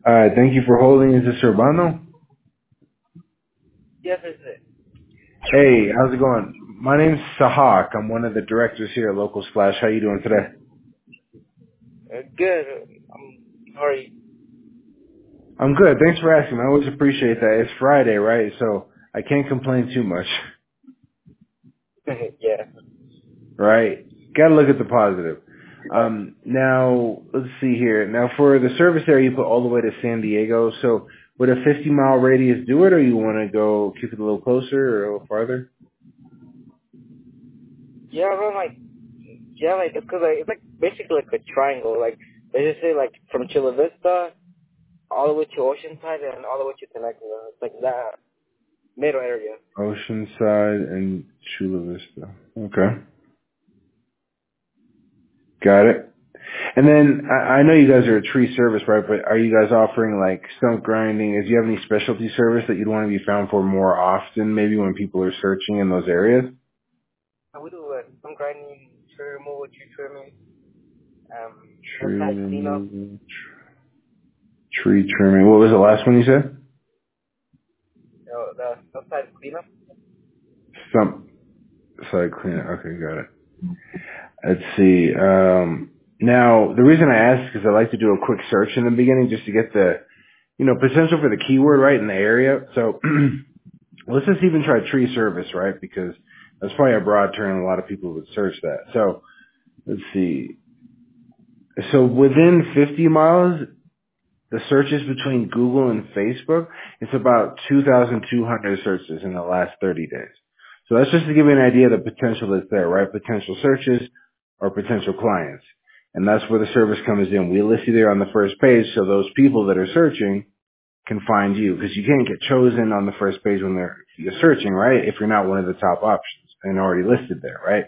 Thank you for holding. Is this Urbano? Yes, it's it. Hey, how's it going? My name's Sahak. I'm one of the directors here at Local Splash. How you doing today? Good. I'm sorry. I'm good. Thanks for asking. I always appreciate that. It's Friday, right? So I can't complain too much, Yeah. right? Gotta look at the positive. Now, let's see here. Now, for the service area, you put all the way to San Diego. So would a 50-mile radius do it, or you want to go keep it a little closer or a little farther? Yeah, around like it's like basically like a triangle. Like they just say like from Chula Vista all the way to Oceanside and all the way to Temecula. It's like that middle area. Oceanside and Chula Vista. Okay. Got it. And then I know you guys are a tree service, right? But are you guys offering like stump grinding? Do you have any specialty service that you'd want to be found for more often, maybe when people are searching in those areas? And we do some grinding, tree removal, tree trimming, Tree outside cleanup. removal, tree trimming. What was the last one you said? The outside cleanup. Stump side cleaner. Okay, got it. Let's see. Now, the reason I ask is because I like to do a quick search in the beginning just to get the, potential for the keyword right in the area. So let's just even try tree service, right? Because that's probably a broad term. A lot of people would search that. So let's see. So within 50 miles, the searches between Google and Facebook, it's about 2,200 searches in the last 30 days. So that's just to give you an idea of the potential that's there, right? Potential searches or potential clients. And that's where the service comes in. We list you there on the first page so those people that are searching can find you, because you can't get chosen on the first page when you're searching, right? If you're not one of the top options and already listed there, right?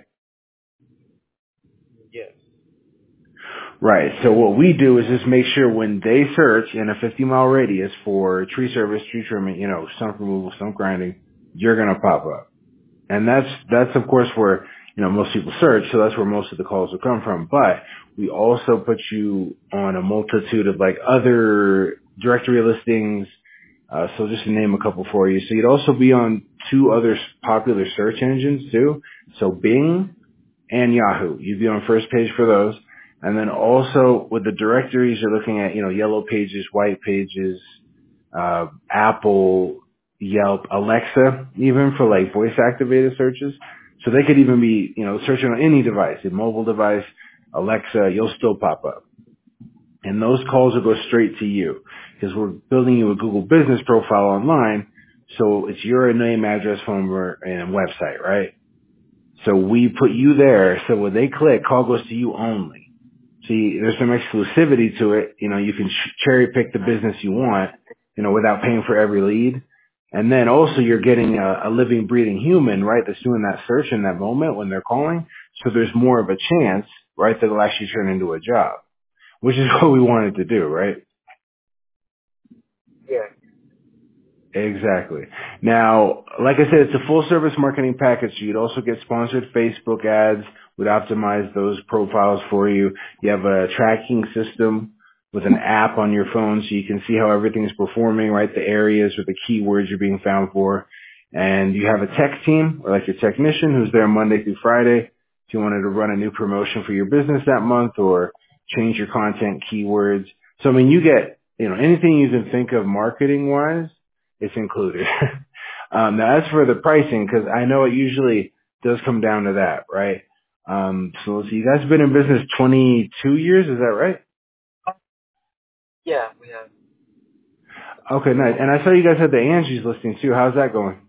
Yes. Right. So what we do is just make sure when they search in a 50-mile radius for tree service, tree trimming, stump removal, stump grinding, you're gonna pop up. And that's of course where, most people search, so that's where most of the calls will come from. But we also put you on a multitude of like other directory listings. So just to name a couple for you. So you'd also be on two other popular search engines too. So Bing and Yahoo. You'd be on first page for those. And then also with the directories, you're looking at, yellow pages, white pages, Apple, Yelp, Alexa, even for like voice activated searches. So they could even be, searching on any device, a mobile device, Alexa, you'll still pop up. And those calls will go straight to you because we're building you a Google business profile online. So it's your name, address, phone number, and website, right? So we put you there. So when they click, call goes to you only. See, there's some exclusivity to it. You can cherry pick the business you want, without paying for every lead. And then also you're getting a living, breathing human, right, that's doing that search in that moment when they're calling. So there's more of a chance, right, that it'll actually turn into a job, which is what we wanted to do, right? Yeah. Exactly. Now, like I said, it's a full service marketing package. So you'd also get sponsored Facebook ads. Would optimize those profiles for you. You have a tracking system with an app on your phone so you can see how everything's performing, right? The areas or the keywords you're being found for. And you have a tech team or like your technician who's there Monday through Friday. If you wanted to run a new promotion for your business that month or change your content keywords. So I mean, you get, anything you can think of marketing wise, it's included. Now as for the pricing, because I know it usually does come down to that, right? So let's see, you guys have been in business 22 years, is that right? Yeah, we have. Okay, nice. And I saw you guys had the Angie's listing too. How's that going?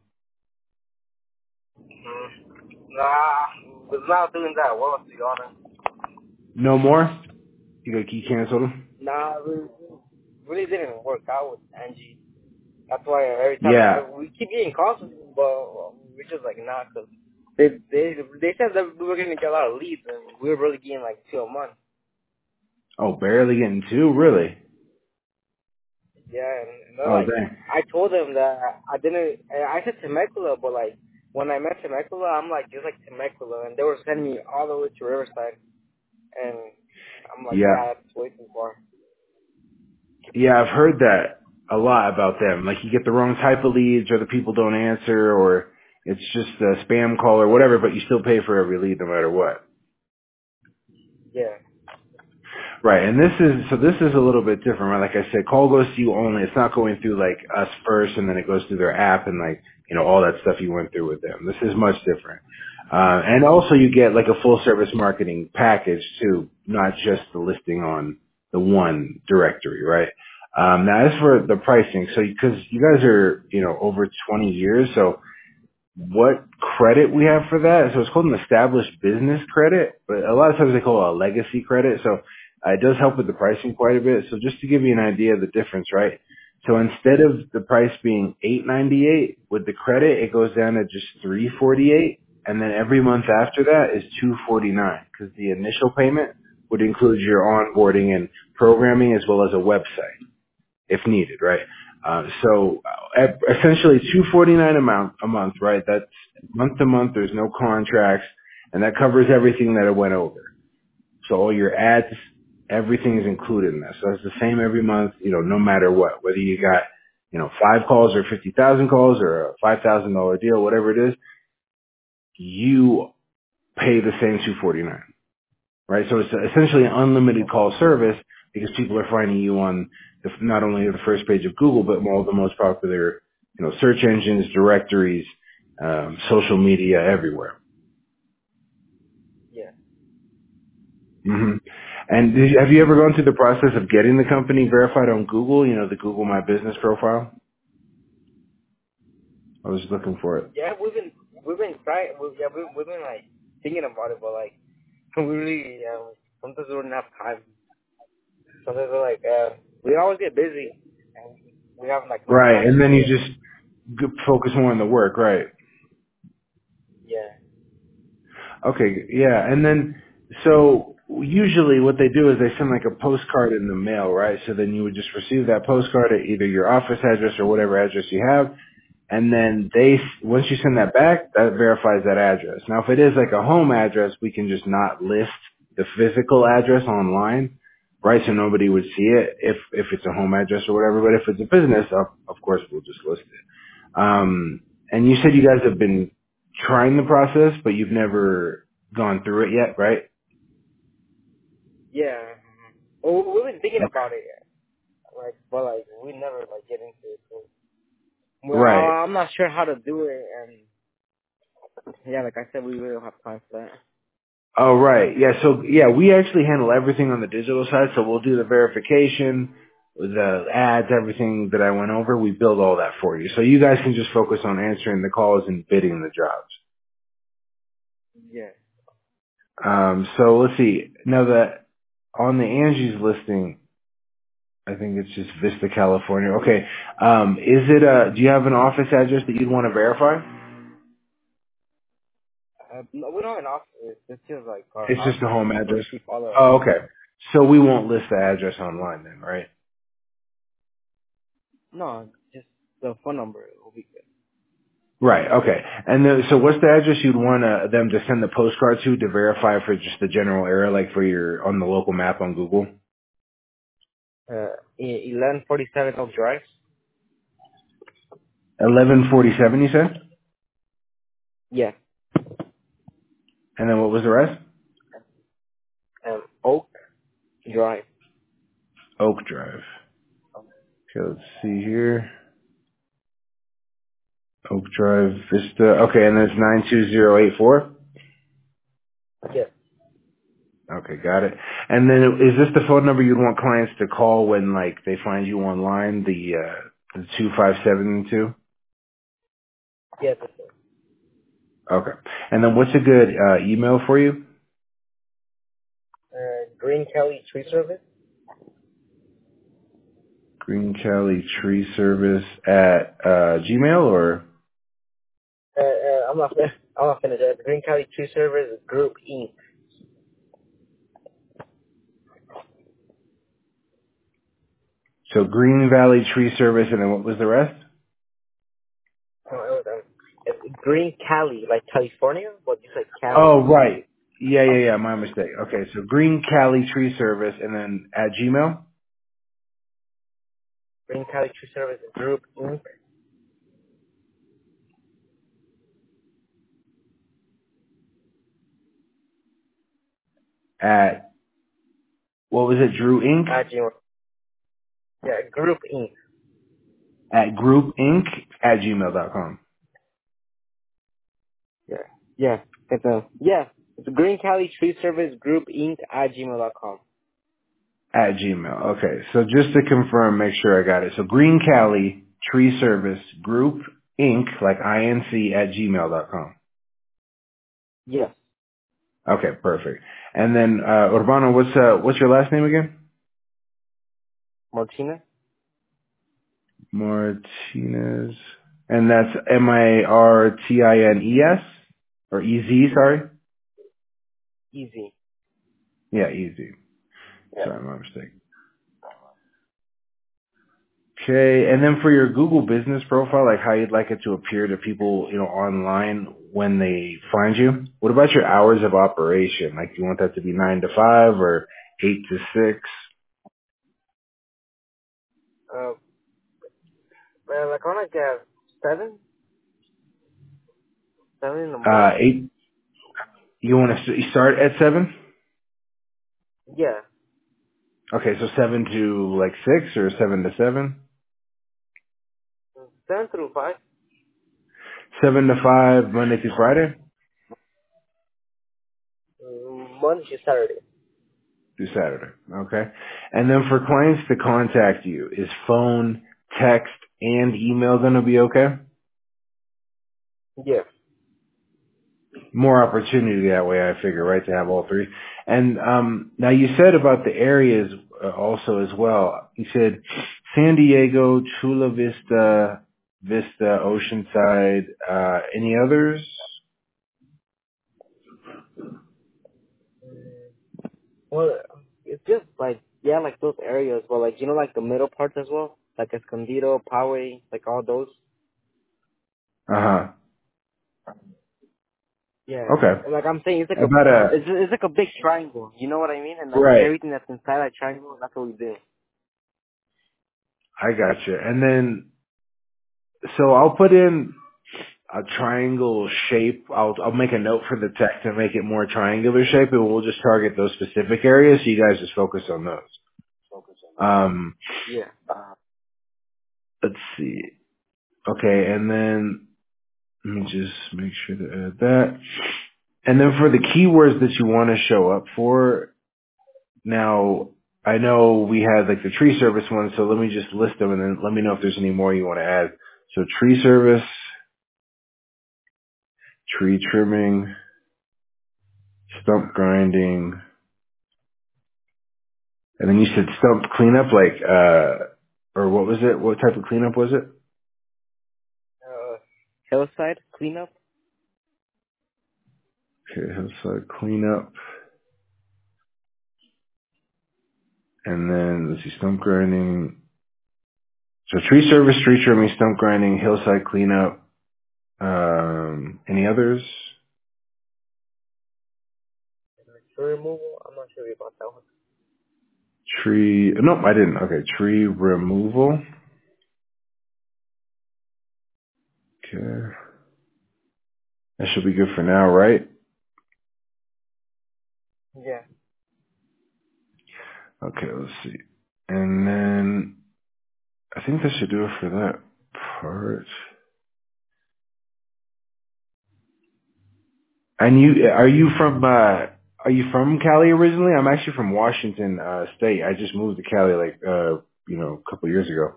Nah, we're not doing that well, to be honest. No more? You canceled them? Nah, we really didn't work out with Angie. That's why every time Yeah. we keep getting calls, but we're just like, nah, because they said that we were going to get a lot of leads, and we were really getting like 2 a month. Oh, barely getting two? Really? Yeah, and they're Oh, like, dang. I told them that I said Temecula, but like, when I met Temecula, I'm like, just like Temecula, and they were sending me all the way to Riverside, and I'm like, Yeah. nah, that's way too far. Yeah, I've heard that a lot about them. Like you get the wrong type of leads, or the people don't answer, or it's just a spam call or whatever, but you still pay for every lead no matter what. Yeah. Right, and this is a little bit different, right? Like I said, call goes to you only. It's not going through like us first, and then it goes through their app and like all that stuff you went through with them. This is much different, and also you get like a full service marketing package too, not just the listing on the one directory, right? Now as for the pricing, so because you guys are over 20 years, so what credit we have for that. So it's called an established business credit, but a lot of times they call it a legacy credit. So it does help with the pricing quite a bit. So just to give you an idea of the difference, right? So instead of the price being $8.98 with the credit, it goes down to just $3.48, and then every month after that is $2.49 because the initial payment would include your onboarding and programming as well as a website if needed, right? Essentially $2.49 a month, right? That's month to month. There's no contracts, and that covers everything that it went over. So all your ads, everything is included in that. So it's the same every month, no matter what, whether you got 5 calls or 50,000 calls or a $5,000 deal, whatever it is, you pay the same $2.49. Right? So it's essentially an unlimited call service because people are finding you on not only the first page of Google, but all the most popular, search engines, directories, social media, everywhere. Yeah. hmm And have you ever gone through the process of getting the company verified on Google? The Google My Business profile? I was looking for it. Yeah, we've been trying. We've been like thinking about it, but like we really sometimes we don't have time. Sometimes we're like we always get busy and we have like no Right. time to And then do you it. just focus more on the work, right? Yeah. Okay, yeah, and then so usually what they do is they send like a postcard in the mail, right? So then you would just receive that postcard at either your office address or whatever address you have, and then once you send that back, that verifies that address. Now, if it is like a home address, we can just not list the physical address online, right? So nobody would see it if it's a home address or whatever. But if it's a business, of course, we'll just list it. And you said you guys have been trying the process, but you've never gone through it yet, right? Yeah. Well, we've been thinking Okay. about it, like, but like we never like get into it. So, well, Right. I'm not sure how to do it, and yeah, like I said, we really don't have time for that. Oh, right. Yeah. So, yeah, we actually handle everything on the digital side. So we'll do the verification, the ads, everything that I went over. We build all that for you. So you guys can just focus on answering the calls and bidding the jobs. Yeah. So let's see. Now that on the Angie's listing, I think it's just Vista, California. Okay. Do you have an office address that you'd want to verify? No, we don't have an office. It's just like our It's house just a home address, so we address. keep all the. Oh, okay. So we won't list the address online then, right? No, just the phone number will be good. Right. Okay. And so what's the address you'd want them to send the postcard to verify for just the general area, like for your on the local map on Google? 1147 Oak Drive. 1147, you said? Yeah. And then what was the rest? Oak Drive. Oak Drive. Okay, let's see here. Oak Drive Vista. Okay, and that's 92084? Yeah. Okay, got it. And then is this the phone number you'd want clients to call when like they find you online, the 2572? Yeah, that's it. Okay. And then what's a good email for you? Green Kelly Tree Service. Green Cali Tree Service at Gmail or I'm not. I'm not finished. Green Kelly Tree Service Group Inc. so Green Valley Tree Service and then what was the rest? It's Green Cali, like California, but you said Cali. Oh, right. Yeah. My mistake. Okay, so Green Cali Tree Service and then at Gmail? Green Cali Tree Service Group Inc. At, what was it, Drew Inc? at Gmail. Yeah, Group Inc. At Group Inc. at gmail.com. Yeah, yeah, it's Green Cali Tree Service Group Inc. at gmail.com. At Gmail. Okay. So just to confirm, make sure I got it. So Green Cali Tree Service Group Inc. like INC at gmail.com. Yes, Okay, perfect. And then Urbano, what's your last name again? Martinez. Martinez. And that's Martines or EZ, sorry? Easy. Yeah, easy. Yeah. Sorry, my mistake. Okay, and then for your Google business profile, like how you'd like it to appear to people, online when they find you. What about your hours of operation? Like, do you want that to be 9 to 5 or 8 to 6? Well, like on like 7 in the morning. 8. You want to start at 7? Yeah, Okay, so 7 to like 6 or 7 to 7? 7 through 5. 7 to 5 Monday through Friday? Monday to Saturday. Through Saturday. Okay. And then for clients to contact you, is phone, text, and email going to be okay? Yeah. More opportunity that way, I figure, right, to have all three. And now you said about the areas also as well. You said San Diego, Chula Vista, Oceanside. Any others? Well, it's just like like those areas, but like like the middle parts as well, like Escondido, Poway, like all those. Uh huh. Yeah, Okay. like I'm saying, About a it's like a big triangle. You know what I mean? And like right. everything that's inside that triangle, that's what we do. I gotcha. And then so I'll put in a triangle shape. I'll make a note for the text and make it more triangular shape, and we'll just target those specific areas. So you guys just focus on those. Um, Yeah. let's see. Okay, and then let me just make sure to add that. And then for the keywords that you want to show up for, now I know we had like the tree service one, so let me just list them and then let me know if there's any more you want to add. So tree service, tree trimming, stump grinding, and then you said stump cleanup, like, or what was it? What type of cleanup was it? Hillside cleanup. Okay, hillside cleanup. And then let's see, stump grinding. So tree service, tree trimming, stump grinding, hillside cleanup. Any others? Tree removal. I'm not sure about that one. Tree, nope, I didn't. Okay, tree removal. Okay. That should be good for now, right? Yeah. Okay, let's see. And then I think that should do it for that part. And are you from Cali originally? I'm actually from Washington State. I just moved to Cali like a couple years ago.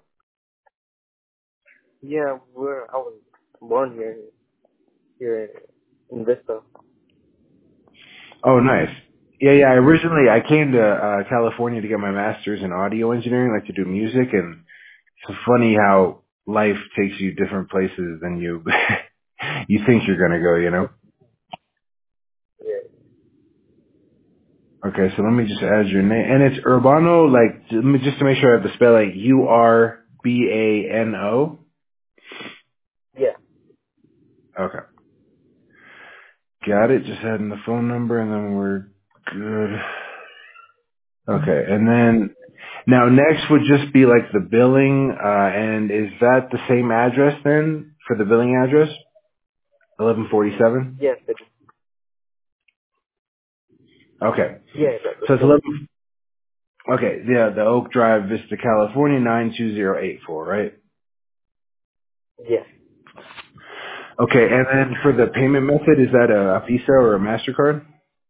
Yeah, I was born here in Vista. Oh, nice. Yeah. I came to California to get my master's in audio engineering, like to do music, and it's funny how life takes you different places than you you think you're gonna go. Yeah. Okay, so let me just add your name, and it's Urbano, like just to make sure I have the spelling. Urbano. Yeah. Okay, got it. Just adding the phone number, and then we're good. Okay, and then Now, next would just be like the billing, and is that the same address then for the billing address? 1147? Yes. Okay. Yes. So it's 11, okay, yeah, the Oak Drive, Vista, California, 92084, right? Yes. Okay, and then for the payment method, is that a Visa or a MasterCard?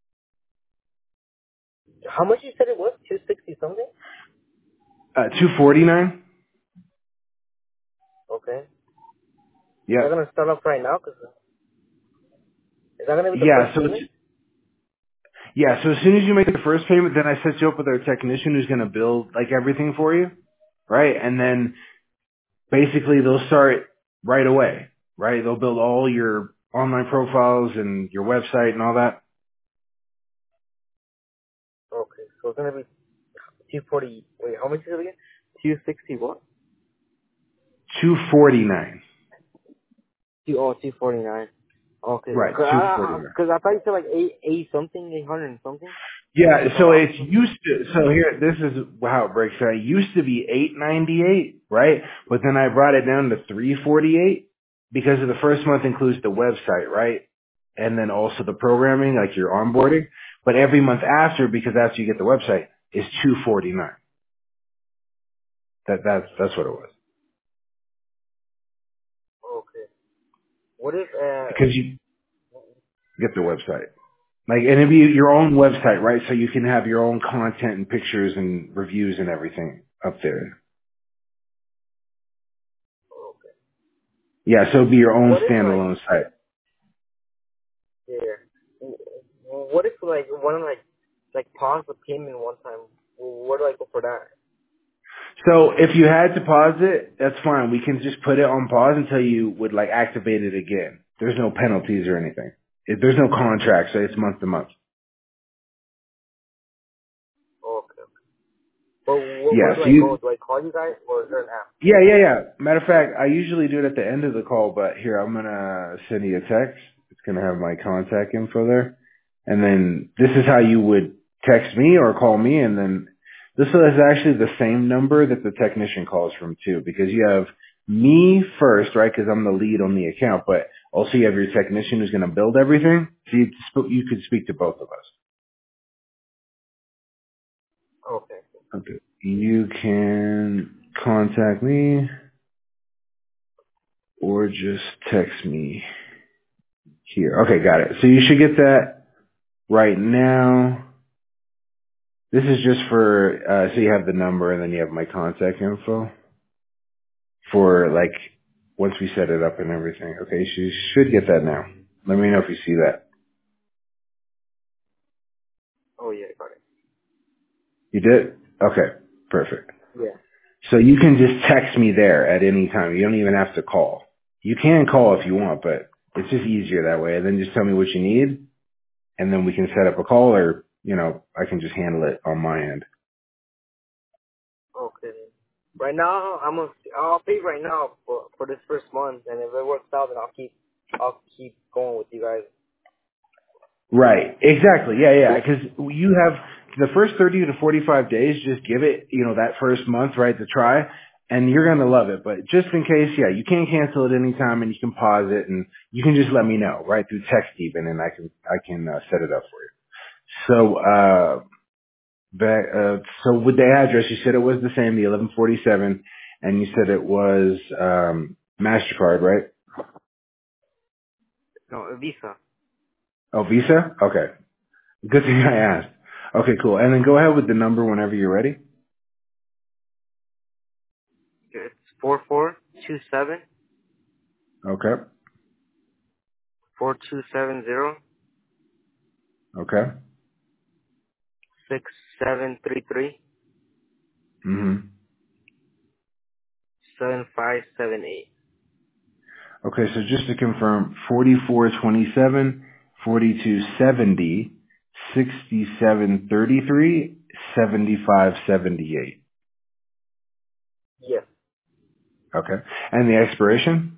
How much you said it was? 260 something? 249? Okay. Is that Yeah. gonna start off right now? Cause is that gonna be the Yeah, first so it's, payment? yeah, so as soon as you make the first payment, then I set you up with our technician who's going to build like everything for you, right? And then basically they'll start right away, right? They'll build all your online profiles and your website and all that. Okay. So it's gonna be 240. Wait, how much is it again? 260 what? 249. 249. Okay. Right, Cause 249. I thought you said like 8 something, 800 and something. Yeah, Am I so wrong? it's used to, so here, this is how it breaks down. It used to be 898, right? But then I brought it down to 348 because of the first month includes the website, right? And then also the programming, like your onboarding. But every month after, because after you get the website, is 249. That's what it was. Okay. What if Because you get the website. Like, and it'd be your own website, right? So you can have your own content and pictures and reviews and everything up there. okay. Yeah, so it'd be your own What if like standalone site. yeah. What if like wanna like pause the payment one time? Where do I go for that? So if you had to pause it, that's fine. We can just put it on pause until you would like activate it again. There's no penalties or anything. There's no contract, so it's month to month. Okay. But where Yeah, do so I go? you, Do I call you guys or is there an app? yeah. Matter of fact, I usually do it at the end of the call, but here, I'm gonna send you a text. It's gonna have my contact info there. And then this is how you would text me or call me, and then this is actually the same number that the technician calls from too, because you have me first, right? Because I'm the lead on the account, but also you have your technician who's going to build everything. So you could speak to both of us. Okay. Okay. You can contact me or just text me here. Okay, got it. So you should get that right now. This is just for, so you have the number and then you have my contact info for like, once we set it up and everything. Okay, so you should get that now. Let me know if you see that. Oh yeah, got it. You did? Okay, perfect. Yeah. So you can just text me there at any time. You don't even have to call. You can call if you want, but it's just easier that way. And then just tell me what you need and then we can set up a call or, I can just handle it on my end. Okay. Right now, I'll pay right now for this first month, and if it works out, then I'll keep going with you guys. Right. Exactly. Yeah. Because you have the first 30 to 45 days, just give it, that first month, right, to try, and you're going to love it. But just in case, yeah, you can cancel it anytime and you can pause it and you can just let me know, right, through text even, and I can set it up for you. So, so with the address, you said it was the same, the 1147, and you said it was, MasterCard, right? No, a Visa. Oh, Visa? Okay. Good thing I asked. Okay, cool. And then go ahead with the number whenever you're ready. It's 4427 Okay. 4270 Okay. 6733 hmm 7578. Okay, so just to confirm, 4427, 4270, 6733, 7578. Yes. Okay. And the expiration?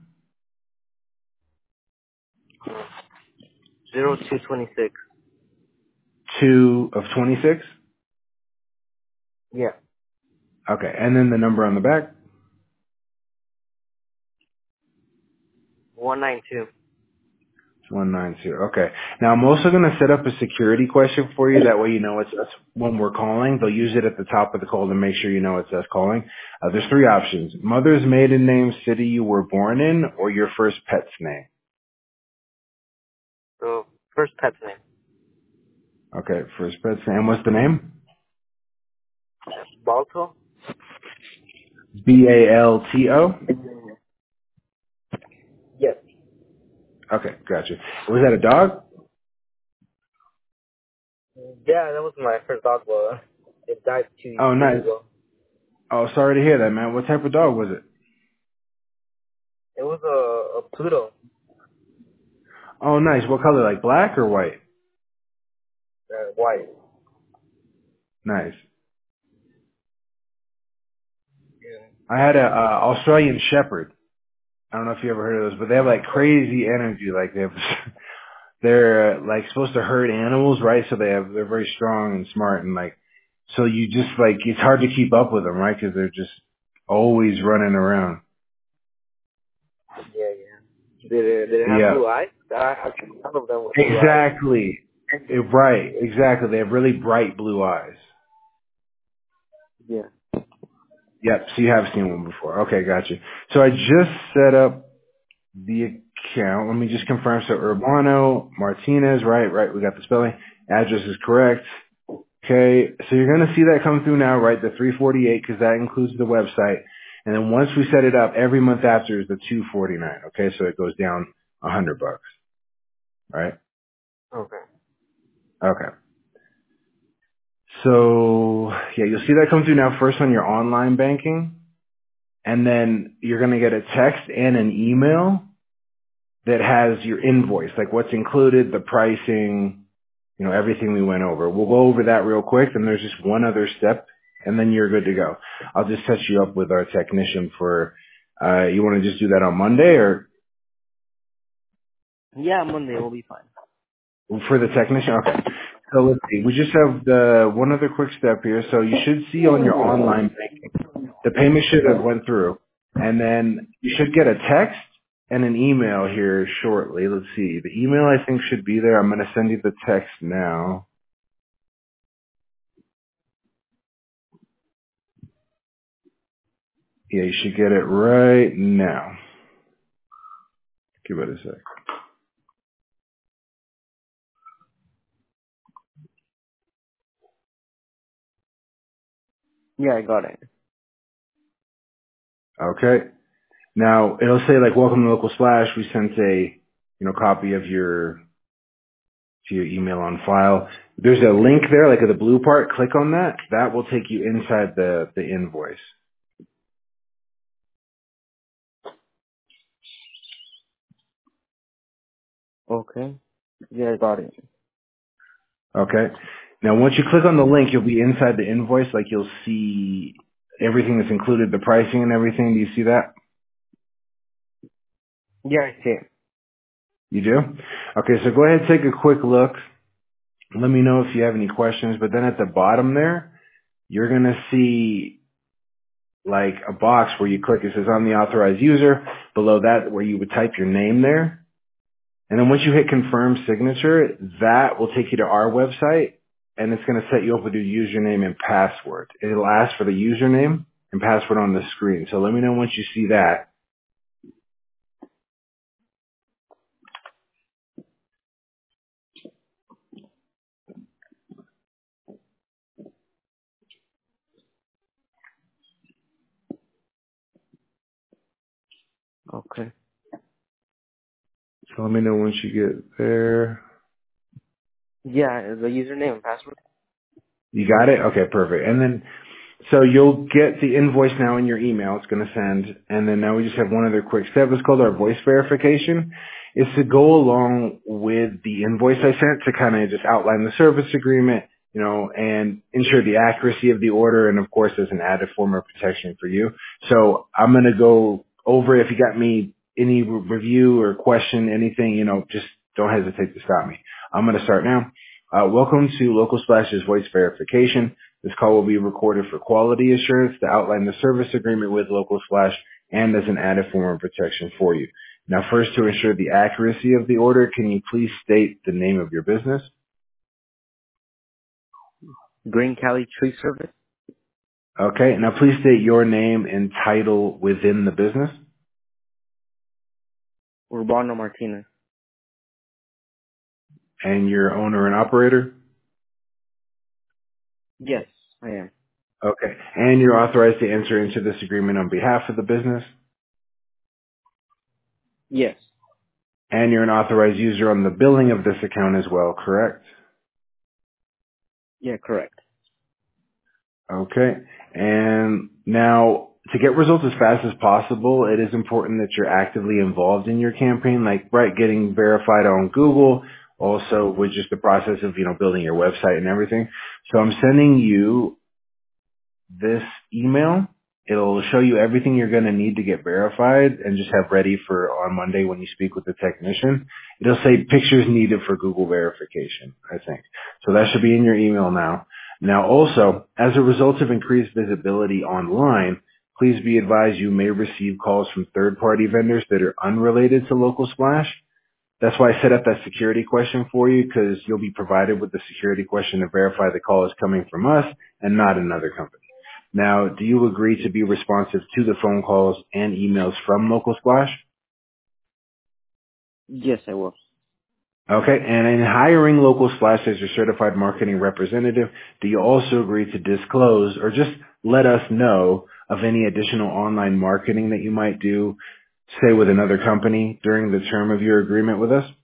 0226. 2 of 26? Yeah. Okay, and then the number on the back. 192. 192. Okay. Now I'm also going to set up a security question for you. That way you know it's us when we're calling. They'll use it at the top of the call to make sure you know it's us calling. There's three options. Mother's maiden name, city you were born in, or your first pet's name. So, first pet's name. Okay, first pet's name. What's the name? Balto? Balto? Yes. Okay, gotcha. Was that a dog? Yeah, that was my first dog, but it died 2 Oh, years nice. ago. Oh, sorry to hear that, man. What type of dog was it? It was a Pluto. Oh, nice. What color? Like black or white? White. Nice. Yeah. I had a Australian Shepherd. I don't know if you ever heard of those, but they have like crazy energy. Like they have, they're like supposed to herd animals, right? So they're very strong and smart, and like, so you just like it's hard to keep up with them, right? Because they're just always running around. Yeah, yeah. Did it have Yeah, blue eyes? I seen some of them with blue eyes. exactly. Right, exactly. They have really bright blue eyes. Yeah. Yep. So you have seen one before. Okay, gotcha. So I just set up the account. Let me just confirm. So Urbano Martinez, right? Right. We got the spelling. Address is correct. Okay, so you're going to see that come through now, right? The 348 because that includes the website. And then once we set it up, every month after is the 249. Okay, so it goes down $100, right? Okay. Okay. So yeah, you'll see that come through now first on your online banking, and then you're going to get a text and an email that has your invoice, like what's included, the pricing, you know, everything we went over. We'll go over that real quick, and there's just one other step, and then you're good to go. I'll just set you up with our technician for, you want to just do that on Monday or Yeah, Monday will be fine. for the technician? Okay. So let's see. We just have the one other quick step here. So you should see on your online banking, the payment should have went through, and then you should get a text and an email here shortly. Let's see. The email I think should be there. I'm going to send you the text now. Yeah, you should get it right now. Give it a sec. Yeah, I got it. Okay. Now it'll say like welcome to Local Slash. We sent a copy of your to your email on file. There's a link there, like at the blue part. Click on that. That will take you inside the invoice. Okay. Yeah, I got it. Okay. Now once you click on the link, you'll be inside the invoice. Like you'll see everything that's included, the pricing and everything. Do you see that? Yeah, I see it. You do? Okay. So go ahead and take a quick look. Let me know if you have any questions. But then at the bottom there, you're gonna see like a box where you click. It says I'm the authorized user. Below that, where you would type your name there. And then once you hit confirm signature, that will take you to our website, and it's going to set you up with your username and password. It'll ask for the username and password on the screen. So let me know once you see that. Okay. So let me know once you get there. Yeah, the username and password. You got it? Okay, perfect. And then, so you'll get the invoice now in your email. It's going to send. And then now we just have one other quick step. It's called our voice verification. It's to go along with the invoice I sent to kind of just outline the service agreement, and ensure the accuracy of the order. And of course, there's an added form of protection for you. So I'm going to go over if you got me any review or question, anything, just don't hesitate to stop me. I'm going to start now. Welcome to Local Splash's voice verification. This call will be recorded for quality assurance to outline the service agreement with Local Splash and as an added form of protection for you. Now, first, to ensure the accuracy of the order, can you please state the name of your business? Green Cali Tree Service. Okay. Now, please state your name and title within the business. Urbano Martinez. And your owner and operator? Yes, I am. Okay. And you're authorized to enter into this agreement on behalf of the business? Yes. And you're an authorized user on the billing of this account as well, correct? Yeah, correct. Okay. And now, to get results as fast as possible, it is important that you're actively involved in your campaign, like, right, getting verified on Google, also with just the process of, building your website and everything. So I'm sending you this email. It'll show you everything you're going to need to get verified and just have ready for on Monday when you speak with the technician. It'll say pictures needed for Google verification, I think. So that should be in your email now. Now also, as a result of increased visibility online, please be advised you may receive calls from third-party vendors that are unrelated to Local Splash. That's why I set up that security question for you, because you'll be provided with the security question to verify the call is coming from us and not another company. Now, do you agree to be responsive to the phone calls and emails from Local Splash? Yes, I will. Okay, and in hiring Local Splash as your certified marketing representative, do you also agree to disclose or just let us know of any additional online marketing that you might do, say with another company, during the term of your agreement with us?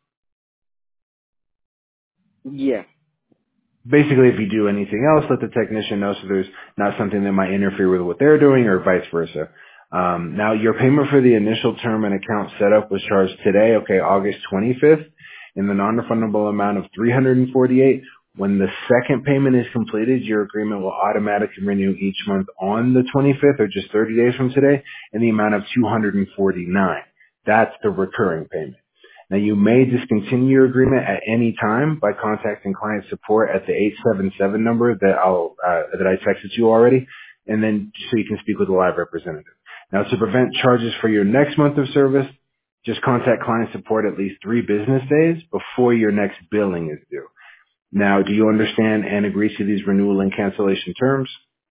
Yeah. Basically, if you do anything else, let the technician know so there's not something that might interfere with what they're doing or vice versa. Now, your payment for the initial term and account setup was charged today, August 25th, in the non-refundable amount of $348. When the second payment is completed, your agreement will automatically renew each month on the 25th, or just 30 days from today, in the amount of $249. That's the recurring payment. Now, you may discontinue your agreement at any time by contacting client support at the 877 number that I texted you already, and then so you can speak with a live representative. Now, to prevent charges for your next month of service, just contact client support at least 3 business days before your next billing is due. Now, do you understand and agree to these renewal and cancellation terms?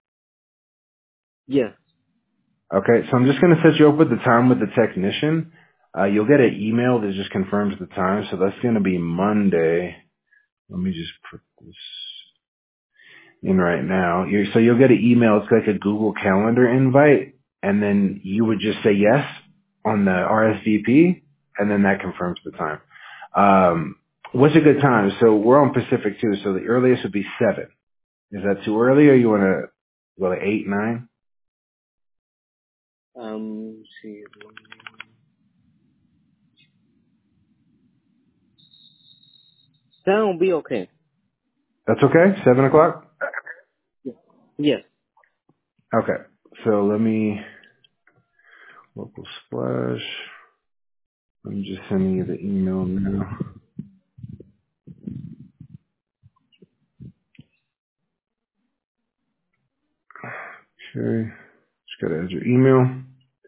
Yes. Okay, so I'm just going to set you up with the time with the technician. You'll get an email that just confirms the time, so that's going to be Monday. Let me just put this in right now. So you'll get an email. It's like a Google Calendar invite, and then you would just say yes on the RSVP, and then that confirms the time. What's a good time? So we're on Pacific too, so the earliest would be 7. Is that too early, or you want to go to 8, 9? See. 7 will be okay. That's okay? 7 o'clock? Yes. Okay. So let me, Local Splash. I'm just sending you the email now. Okay. Just gotta add your email.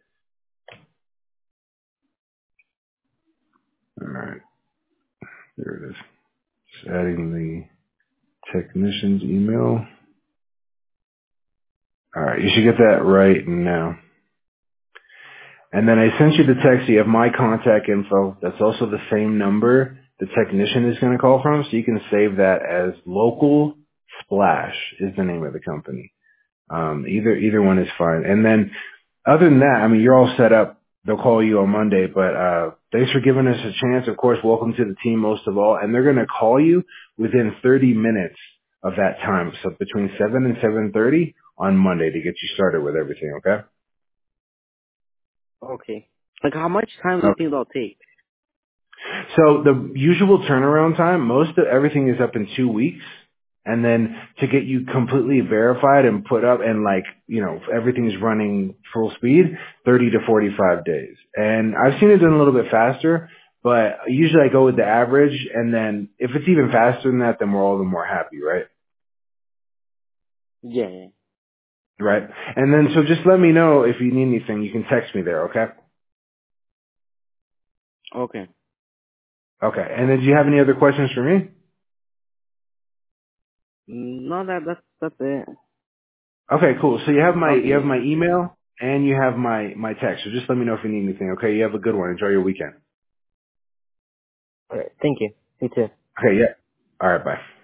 Alright. There it is. Just adding the technician's email. Alright. You should get that right now. And then I sent you the text. You have my contact info. That's also the same number the technician is going to call from. So you can save that as Local Splash is the name of the company. Either one is fine. And then other than that, I mean, you're all set up. They'll call you on Monday, but thanks for giving us a chance. Of course, welcome to the team most of all. And they're going to call you within 30 minutes of that time. So between 7 and 7:30 on Monday to get you started with everything, okay? Okay. Like, how much time do you think that'll take? So the usual turnaround time, most of everything is up in 2 weeks. And then to get you completely verified and put up and everything's running full speed, 30 to 45 days. And I've seen it done a little bit faster, but usually I go with the average. And then if it's even faster than that, then we're all the more happy, right? Yeah, yeah. Right? And then so just let me know if you need anything. You can text me there, okay? Okay. Okay. And then do you have any other questions for me? No, that's it. Okay, cool. So you have Okay. my email and you have my text. So just let me know if you need anything, okay? You have a good one. Enjoy your weekend. All right. Thank you. You too. Okay, yeah. All right, bye.